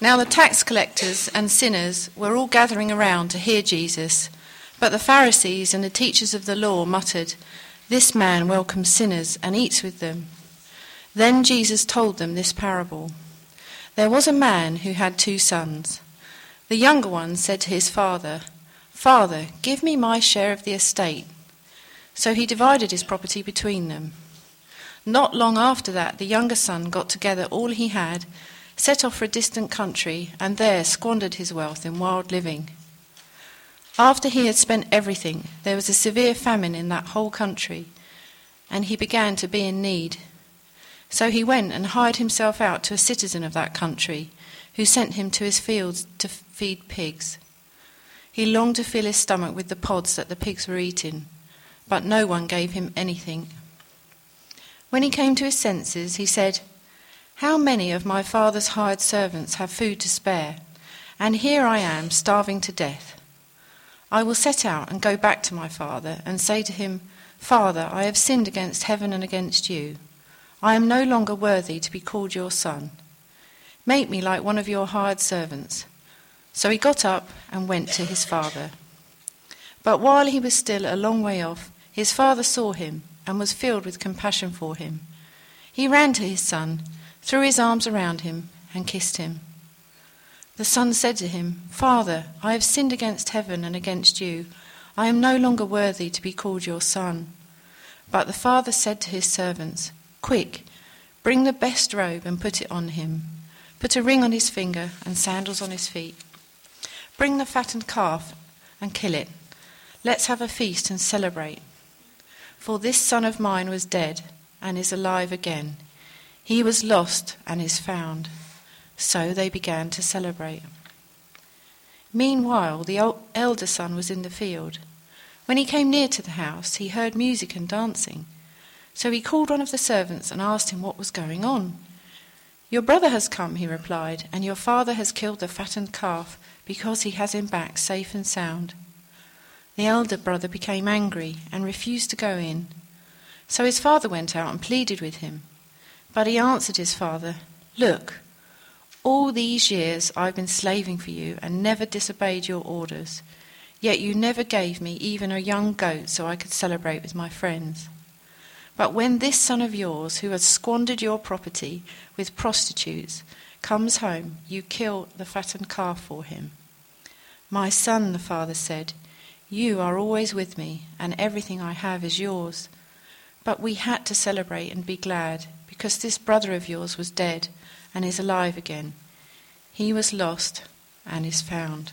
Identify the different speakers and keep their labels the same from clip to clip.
Speaker 1: Now the tax collectors and sinners were all gathering around to hear Jesus, but the Pharisees and the teachers of the law muttered, "This man welcomes sinners and eats with them." Then Jesus told them this parable. There was a man who had 2 sons. The younger one said to his father, "Father, give me my share of the estate." So he divided his property between them. Not long after that, the younger son got together all he had, set off for a distant country, and there squandered his wealth in wild living. After he had spent everything, there was a severe famine in that whole country, and he began to be in need. So he went and hired himself out to a citizen of that country, who sent him to his fields to feed pigs. He longed to fill his stomach with the pods that the pigs were eating, but no one gave him anything. When he came to his senses, he said, "How many of my father's hired servants have food to spare, and here I am starving to death? I will set out and go back to my father and say to him, 'Father, I have sinned against heaven and against you. I am no longer worthy to be called your son. Make me like one of your hired servants.' So he got up and went to his father. But while he was still a long way off, his father saw him and was filled with compassion for him. He ran to his son, threw his arms around him, and kissed him. The son said to him, 'Father, I have sinned against heaven and against you. I am no longer worthy to be called your son.' But the father said to his servants, 'Quick, bring the best robe and put it on him. Put a ring on his finger and sandals on his feet. Bring the fattened calf and kill it. Let's have a feast and celebrate. For this son of mine was dead and is alive again. He was lost and is found.' So they began to celebrate. Meanwhile, the elder son was in the field. When he came near to the house, he heard music and dancing. So he called one of the servants and asked him what was going on. 'Your brother has come,' he replied, 'and your father has killed the fattened calf because he has him back safe and sound.' The elder brother became angry and refused to go in. So his father went out and pleaded with him. But he answered his father, 'Look, all these years I've been slaving for you and never disobeyed your orders. Yet you never gave me even a young goat so I could celebrate with my friends. But when this son of yours, who has squandered your property with prostitutes, comes home, you kill the fattened calf for him.' 'My son,' the father said, 'you are always with me, and everything I have is yours. But we had to celebrate and be glad, because this brother of yours was dead and is alive again. He was lost and is found.'"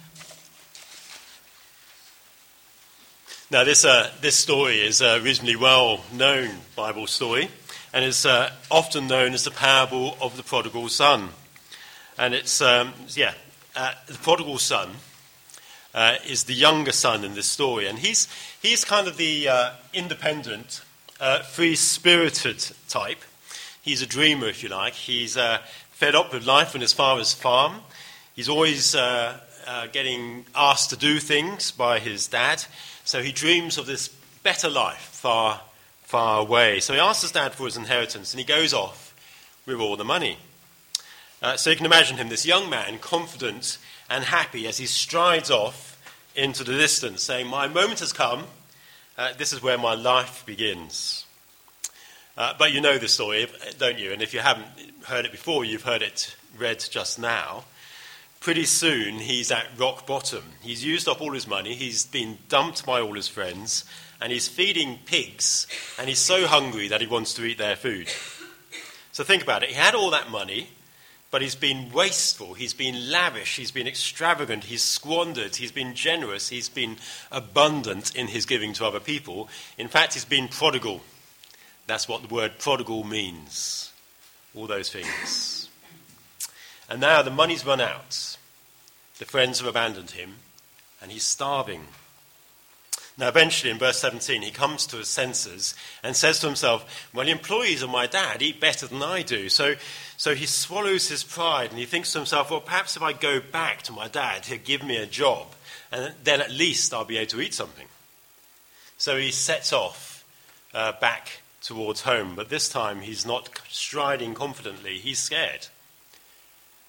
Speaker 2: Now, this story is a reasonably well-known Bible story, and is often known as the parable of the prodigal son. And it's, the prodigal son is the younger son in this story, and he's kind of the independent, free-spirited type. He's a dreamer, if you like. He's fed up with life on his father's farm. He's always getting asked to do things by his dad. So he dreams of this better life far, far away. So he asks his dad for his inheritance, and he goes off with all the money. So you can imagine him, this young man, confident and happy as he strides off into the distance, saying, "My moment has come. This is where my life begins." But you know the story, don't you? And if you haven't heard it before, you've heard it read just now. Pretty soon, he's at rock bottom. He's used up all his money. He's been dumped by all his friends. And he's feeding pigs. And he's so hungry that he wants to eat their food. So think about it. He had all that money, but he's been wasteful. He's been lavish. He's been extravagant. He's squandered. He's been generous. He's been abundant in his giving to other people. In fact, he's been prodigal. That's what the word prodigal means. All those things. And now the money's run out. The friends have abandoned him, and he's starving. Now eventually, in verse 17, he comes to his senses and says to himself, "Well, the employees of my dad eat better than I do." So he swallows his pride, and he thinks to himself, well, perhaps if I go back to my dad, he'll give me a job, and then at least I'll be able to eat something. So he sets off back towards home, but this time he's not striding confidently, he's scared.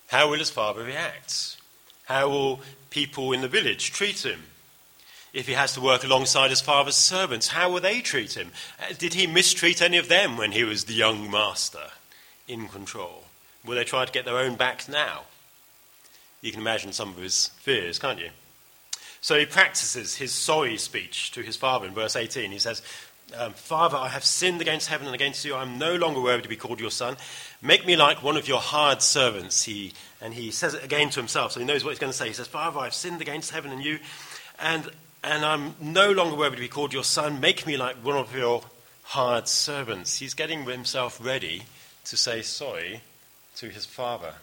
Speaker 2: How will his father react? How will people in the village treat him? If he has to work alongside his father's servants, how will they treat him? Did he mistreat any of them when he was the young master in control? Will they try to get their own back now? You can imagine some of his fears, can't you? So he practices his sorry speech to his father in verse 18. He says, Father, I have sinned against heaven and against you. I am no longer worthy to be called your son. Make me like one of your hired servants. He says it again to himself, so he knows what he's going to say. He says, Father, I have sinned against heaven and you, and I'm no longer worthy to be called your son. Make me like one of your hired servants. He's getting himself ready to say sorry to his father.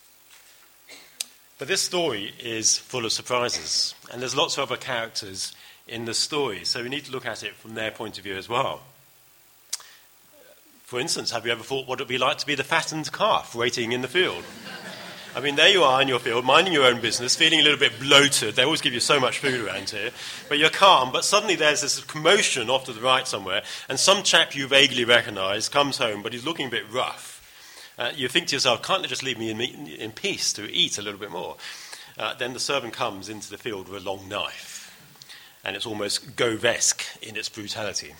Speaker 2: But this story is full of surprises, and there's lots of other characters in the story, so we need to look at it from their point of view as well. For instance, have you ever thought what it would be like to be the fattened calf waiting in the field? I mean, there you are in your field, minding your own business, feeling a little bit bloated. They always give you so much food around here. But you're calm, but suddenly there's this commotion off to the right somewhere, and some chap you vaguely recognise comes home, but he's looking a bit rough. You think to yourself, can't they just leave me in peace to eat a little bit more? Then the servant comes into the field with a long knife, and it's almost Govesque in its brutality.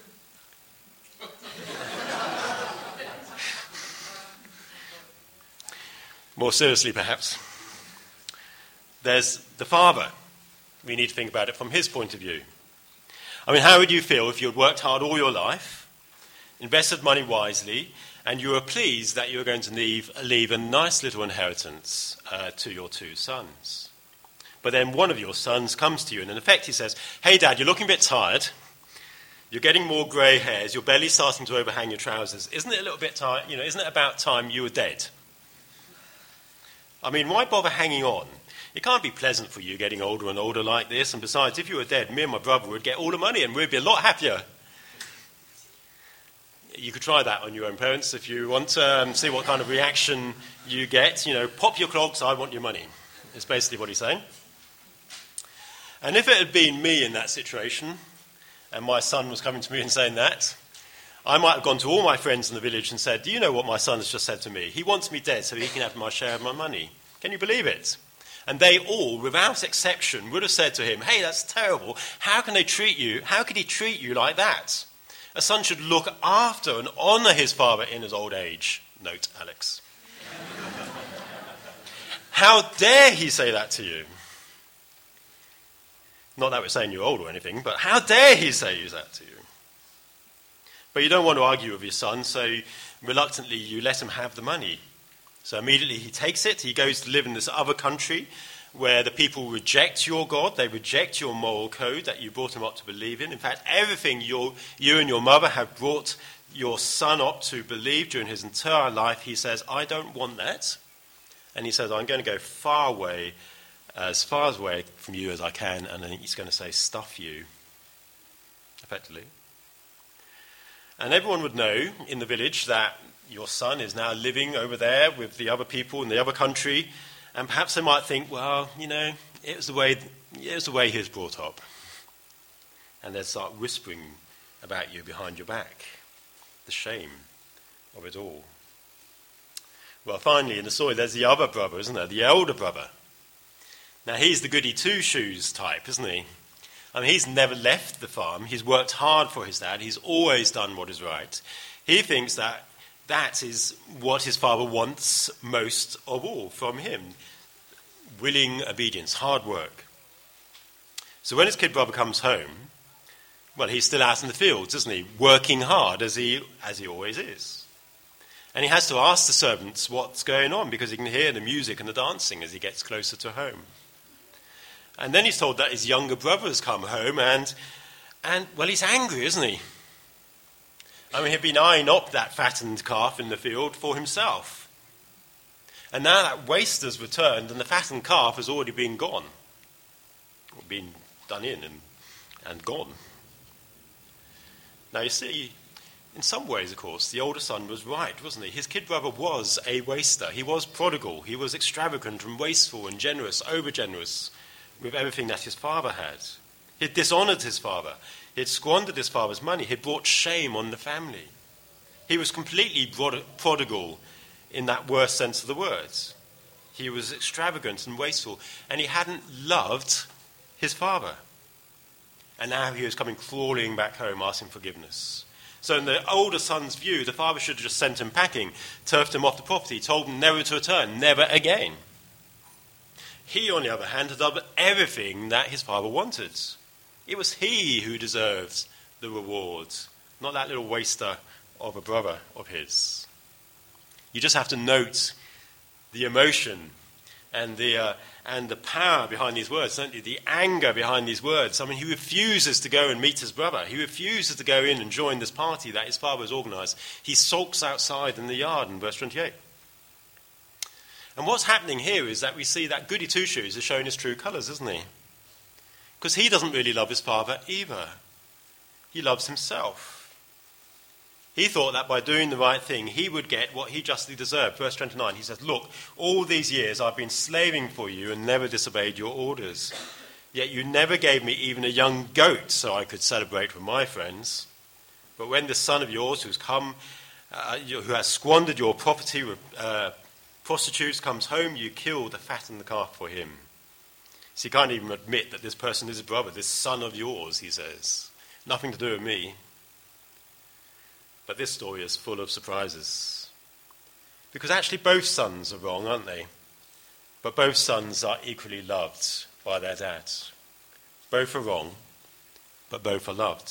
Speaker 2: More seriously, perhaps, there's the father. We need to think about it from his point of view. I mean, how would you feel if you had worked hard all your life, invested money wisely, and you were pleased that you were going to leave a nice little inheritance to your two sons? But then one of your sons comes to you, and in effect he says, hey, Dad, you're looking a bit tired. You're getting more grey hairs. Your belly's starting to overhang your trousers. Isn't it a little bit tired? Isn't it about time you were dead? I mean, why bother hanging on? It can't be pleasant for you getting older and older like this. And besides, if you were dead, me and my brother would get all the money and we'd be a lot happier. You could try that on your own parents if you want to see what kind of reaction you get. Pop your clogs, I want your money. Is basically what he's saying. And if it had been me in that situation, and my son was coming to me and saying that, I might have gone to all my friends in the village and said, do you know what my son has just said to me? He wants me dead so he can have my share of my money. Can you believe it? And they all, without exception, would have said to him, hey, that's terrible. How can they treat you? How could he treat you like that? A son should look after and honour his father in his old age. Note, Alex. How dare he say that to you? Not that we're saying you're old or anything, but how dare he say that to you? But you don't want to argue with your son, so reluctantly you let him have the money. So immediately he takes it, he goes to live in this other country where the people reject your God, they reject your moral code that you brought him up to believe in. In fact, everything you and your mother have brought your son up to believe during his entire life, he says, I don't want that. And he says, I'm going to go as far away from you as I can, and then he's going to say, stuff you, effectively. And everyone would know in the village that your son is now living over there with the other people in the other country, and perhaps they might think, well, it was the way he was brought up. And they'd start whispering about you behind your back. The shame of it all. Well, finally, in the story, there's the other brother, isn't there? The elder brother. Now, he's the goody two-shoes type, isn't he? I mean, he's never left the farm. He's worked hard for his dad. He's always done what is right. He thinks that is what his father wants most of all from him. Willing obedience, hard work. So when his kid brother comes home, well, he's still out in the fields, isn't he? Working hard, as he always is. And he has to ask the servants what's going on, because he can hear the music and the dancing as he gets closer to home. And then he's told that his younger brother's come home, and well, he's angry, isn't he? I mean, he'd been eyeing up that fattened calf in the field for himself. And now that waste has returned, and the fattened calf has already been gone. Or been done in and gone. Now, you see, in some ways, of course, the older son was right, wasn't he? His kid brother was a waster. He was prodigal. He was extravagant and wasteful and generous, over-generous, with everything that his father had. He had dishonoured his father. He had squandered his father's money. He had brought shame on the family. He was completely prodigal in that worst sense of the words. He was extravagant and wasteful, and he hadn't loved his father. And now he was coming crawling back home asking forgiveness. So in the older son's view, the father should have just sent him packing, turfed him off the property, told him never to return, never again. He, on the other hand, had done everything that his father wanted. It was he who deserved the reward, not that little waster of a brother of his. You just have to note the emotion and the power behind these words, don't you? The anger behind these words. I mean, he refuses to go and meet his brother. He refuses to go in and join this party that his father has organised. He sulks outside in the yard in verse 28. And what's happening here is that we see that Goody Two-Shoes is showing his true colours, isn't he? Because he doesn't really love his father either. He loves himself. He thought that by doing the right thing, he would get what he justly deserved. Verse 29, he says, "Look, all these years I've been slaving for you and never disobeyed your orders. Yet you never gave me even a young goat so I could celebrate with my friends. But when this son of yours who has squandered your property with prostitutes comes home, you kill the fattened calf for him." So he can't even admit that this person is his brother, this son of yours, he says. Nothing to do with me. But this story is full of surprises. Because actually both sons are wrong, aren't they? But both sons are equally loved by their dad. Both are wrong, but both are loved.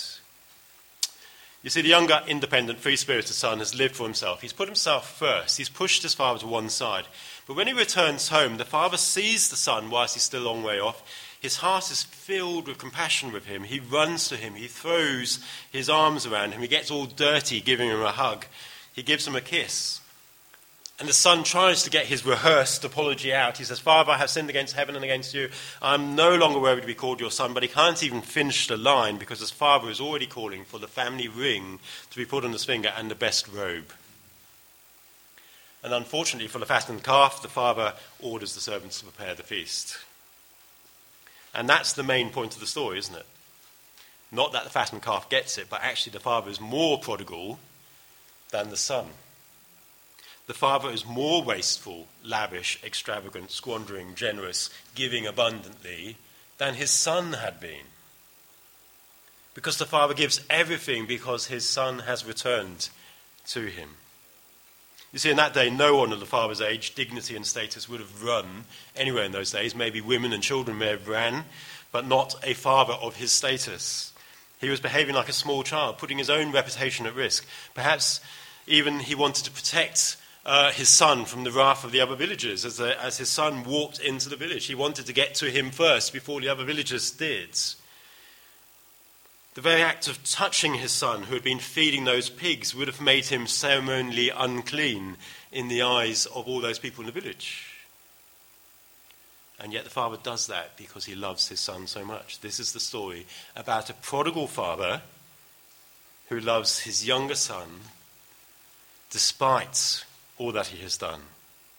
Speaker 2: You see, the younger, independent, free-spirited son has lived for himself. He's put himself first. He's pushed his father to one side. But when he returns home, the father sees the son whilst he's still a long way off. His heart is filled with compassion with him. He runs to him. He throws his arms around him. He gets all dirty, giving him a hug. He gives him a kiss. And the son tries to get his rehearsed apology out. He says, "Father, I have sinned against heaven and against you. I'm no longer worthy to be called your son." But he can't even finish the line because his father is already calling for the family ring to be put on his finger and the best robe. And unfortunately for the fattened calf, the father orders the servants to prepare the feast. And that's the main point of the story, isn't it? Not that the fattened calf gets it, but actually the father is more prodigal than the son. The father is more wasteful, lavish, extravagant, squandering, generous, giving abundantly than his son had been. Because the father gives everything because his son has returned to him. You see, in that day, no one of the father's age, dignity and status would have run anywhere in those days. Maybe women and children may have ran, but not a father of his status. He was behaving like a small child, putting his own reputation at risk. Perhaps even he wanted to protect his son from the wrath of the other villagers. As his son walked into the village, he wanted to get to him first before the other villagers did. The very act of touching his son, who had been feeding those pigs, would have made him ceremonially unclean in the eyes of all those people in the village. And yet the father does that because he loves his son so much. This is the story about a prodigal father who loves his younger son despite all that he has done.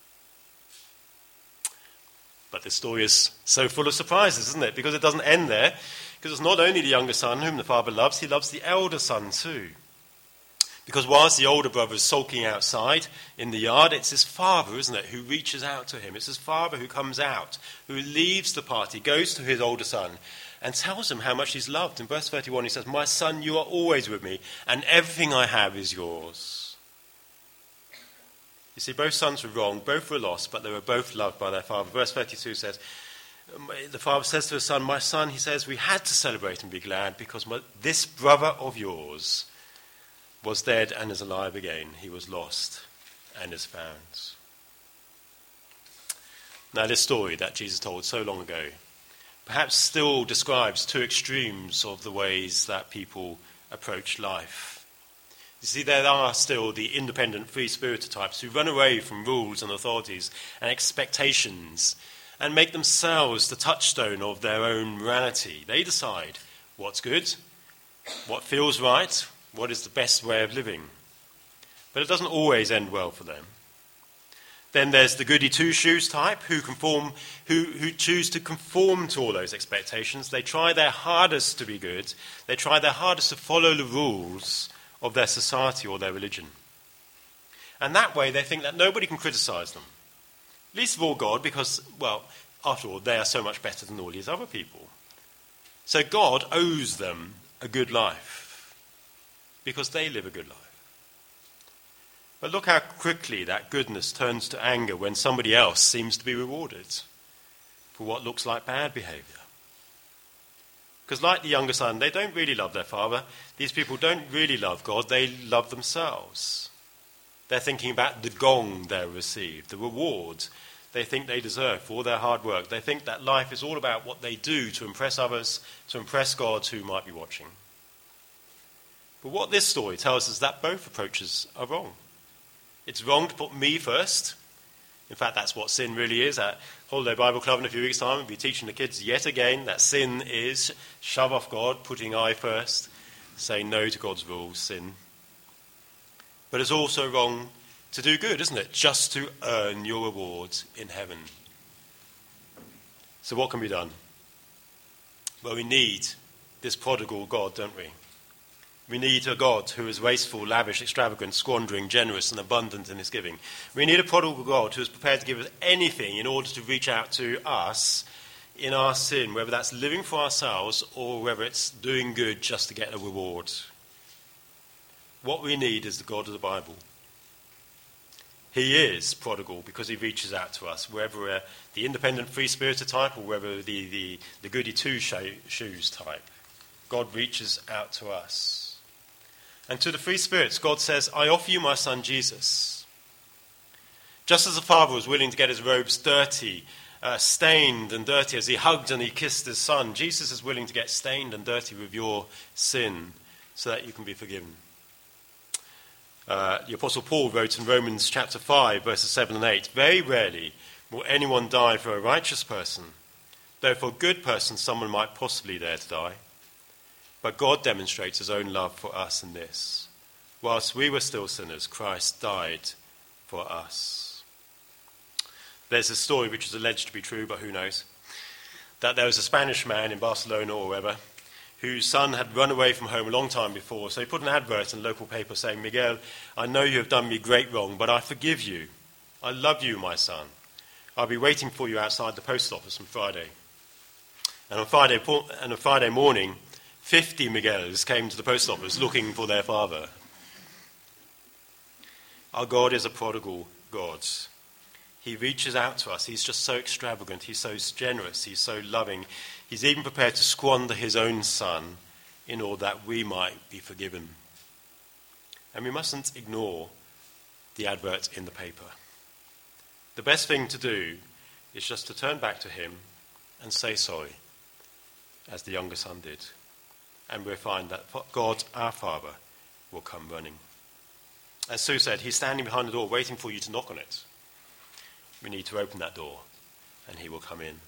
Speaker 2: But this story is so full of surprises, isn't it? Because it doesn't end there. Because it's not only the younger son whom the father loves, he loves the elder son too. Because whilst the older brother is sulking outside in the yard, it's his father, isn't it, who reaches out to him. It's his father who comes out, who leaves the party, goes to his older son, and tells him how much he's loved. In verse 31 he says, "My son, you are always with me, and everything I have is yours." You see, both sons were wrong, both were lost, but they were both loved by their father. Verse 32 says, the father says to his son, "My son," he says, "we had to celebrate and be glad because this brother of yours was dead and is alive again. He was lost and is found." Now, this story that Jesus told so long ago perhaps still describes two extremes of the ways that people approach life. You see, there are still the independent, free-spirited types who run away from rules and authorities and expectations and make themselves the touchstone of their own morality. They decide what's good, what feels right, what is the best way of living. But it doesn't always end well for them. Then there's the goody two-shoes type who choose to conform to all those expectations. They try their hardest to be good. They try their hardest to follow the rules of their society or their religion. And that way they think that nobody can criticize them. Least of all God, because, well, after all, they are so much better than all these other people. So God owes them a good life because they live a good life. But look how quickly that goodness turns to anger when somebody else seems to be rewarded for what looks like bad behavior. Because like the younger son, they don't really love their father. These people don't really love God. They love themselves. They're thinking about the gong they'll receive, the reward they think they deserve for all their hard work. They think that life is all about what they do to impress others, to impress God who might be watching. But what this story tells us is that both approaches are wrong. It's wrong to put me first. In fact, that's what sin really is. At Holiday Bible Club in a few weeks' time, we'll be teaching the kids yet again that sin is shove off God, putting I first, saying no to God's rules, sin. But it's also wrong to do good, isn't it? Just to earn your rewards in heaven. So what can be done? Well, we need this prodigal God, don't we? We need a God who is wasteful, lavish, extravagant, squandering, generous, and abundant in his giving. We need a prodigal God who is prepared to give us anything in order to reach out to us in our sin, whether that's living for ourselves or whether it's doing good just to get a reward. What we need is the God of the Bible. He is prodigal because he reaches out to us, whether we're the independent, free-spirited type or whether the goody two-shoes type. God reaches out to us. And to the free spirits, God says, I offer you my son Jesus. Just as the father was willing to get his robes dirty, stained and dirty as he hugged and he kissed his son, Jesus is willing to get stained and dirty with your sin so that you can be forgiven. The Apostle Paul wrote in Romans chapter 5, verses 7 and 8, very rarely will anyone die for a righteous person, though for a good person someone might possibly dare to die. But God demonstrates his own love for us in this. Whilst we were still sinners, Christ died for us. There's a story which is alleged to be true, but who knows, that there was a Spanish man in Barcelona or wherever, whose son had run away from home a long time before. So he put an advert in the local paper saying, Miguel, I know you have done me great wrong, but I forgive you. I love you, my son. I'll be waiting for you outside the post office on Friday. And on Friday morning, 50 Miguels came to the post office looking for their father. Our God is a prodigal God. He reaches out to us. He's just so extravagant. He's so generous. He's so loving. He's even prepared to squander his own son in order that we might be forgiven. And we mustn't ignore the advert in the paper. The best thing to do is just to turn back to him and say sorry, as the younger son did. And we'll find that God, our Father, will come running. As Sue said, he's standing behind the door waiting for you to knock on it. We need to open that door, and he will come in.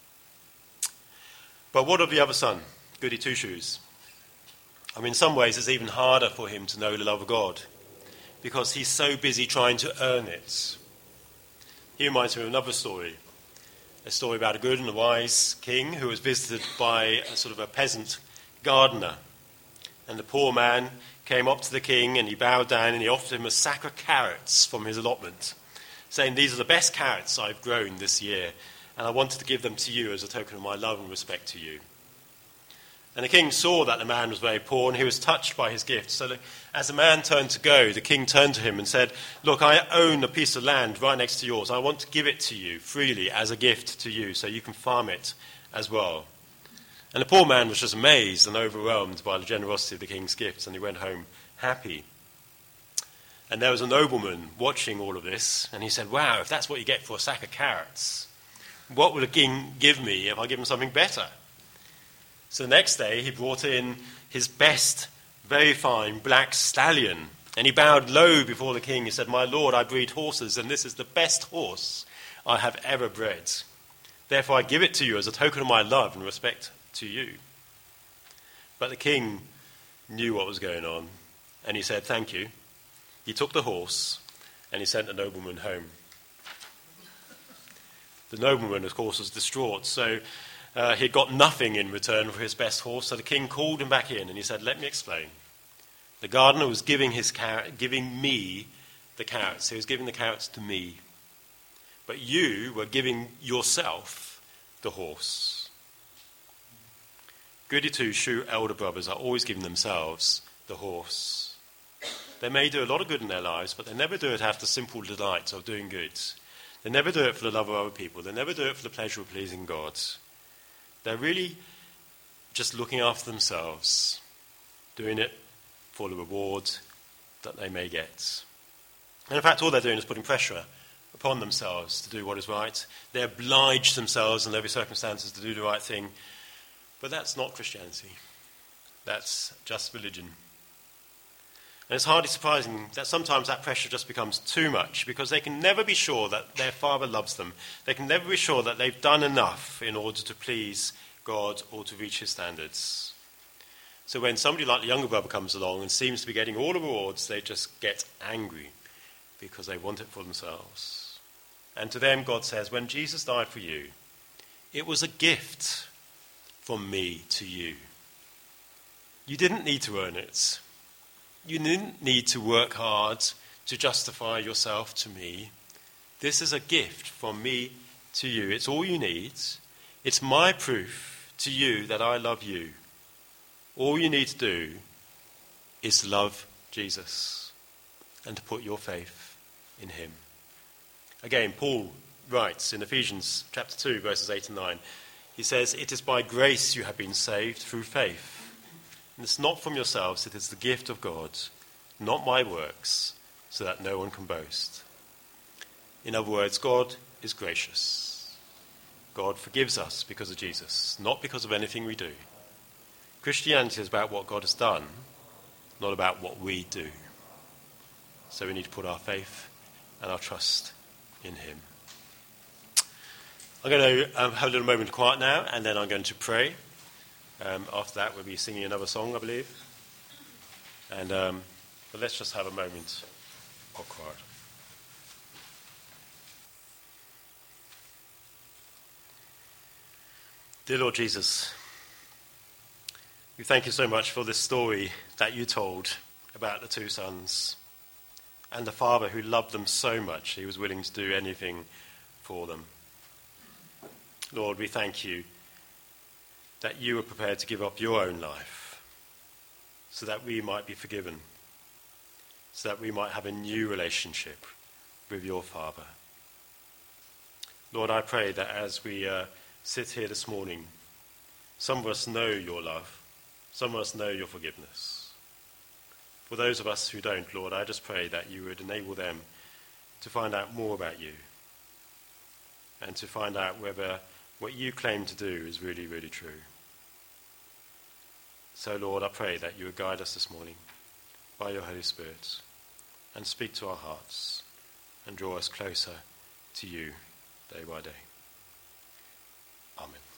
Speaker 2: But what of the other son, Goody Two-Shoes? I mean, in some ways it's even harder for him to know the love of God, because he's so busy trying to earn it. He reminds me of another story, a story about a good and a wise king who was visited by a sort of a peasant gardener. And the poor man came up to the king and he bowed down and he offered him a sack of carrots from his allotment, saying, these are the best carrots I've grown this year, and I wanted to give them to you as a token of my love and respect to you. And the king saw that the man was very poor and he was touched by his gift. So as the man turned to go, the king turned to him and said, look, I own a piece of land right next to yours. I want to give it to you freely as a gift to you so you can farm it as well. And the poor man was just amazed and overwhelmed by the generosity of the king's gifts, and he went home happy. And there was a nobleman watching all of this, and he said, wow, if that's what you get for a sack of carrots, what would a king give me if I give him something better? So the next day he brought in his best, very fine black stallion, and he bowed low before the king. He said, my lord, I breed horses, and this is the best horse I have ever bred. Therefore I give it to you as a token of my love and respect to you. But the king knew what was going on, and he said, thank you. He took the horse, and he sent the nobleman home. The nobleman, of course, was distraught, so he got nothing in return for his best horse. So the king called him back in, and he said, let me explain. The gardener was giving me the carrots. He was giving the carrots to me. but you were giving yourself the horse. Goody two-shoe elder brothers are always giving themselves the horse. They may do a lot of good in their lives, but they never do it after the simple delight of doing good. They never do it for the love of other people. They never do it for the pleasure of pleasing God. They're really just looking after themselves, doing it for the reward that they may get. And in fact, all they're doing is putting pressure upon themselves to do what is right. They oblige themselves in every circumstances to do the right thing. But that's not Christianity. That's just religion. And it's hardly surprising that sometimes that pressure just becomes too much, because they can never be sure that their Father loves them. They can never be sure that they've done enough in order to please God or to reach his standards. So when somebody like the younger brother comes along and seems to be getting all the rewards, they just get angry because they want it for themselves. And to them, God says, when Jesus died for you, it was a gift from me to you. You didn't need to earn it. You didn't need to work hard to justify yourself to me. This is a gift from me to you. It's all you need. It's my proof to you that I love you. All you need to do is to love Jesus and to put your faith in him. Again, Paul writes in Ephesians chapter 2, verses 8 and 9, he says, "It is by grace you have been saved through faith. And it's not from yourselves, it is the gift of God, not my works, so that no one can boast." In other words, God is gracious. God forgives us because of Jesus, not because of anything we do. Christianity is about what God has done, not about what we do. So we need to put our faith and our trust in him. I'm going to have a little moment of quiet now, and then I'm going to pray. After that, we'll be singing another song, I believe. And but let's just have a moment of quiet. Dear Lord Jesus, we thank you so much for this story that you told about the two sons and the father who loved them so much he was willing to do anything for them. Lord, we thank you that you were prepared to give up your own life so that we might be forgiven, so that we might have a new relationship with your Father. Lord, I pray that as we sit here this morning, some of us know your love, some of us know your forgiveness. For those of us who don't, Lord, I just pray that you would enable them to find out more about you and to find out whether what you claim to do is really, really true. So, Lord, I pray that you would guide us this morning by your Holy Spirit and speak to our hearts and draw us closer to you day by day. Amen.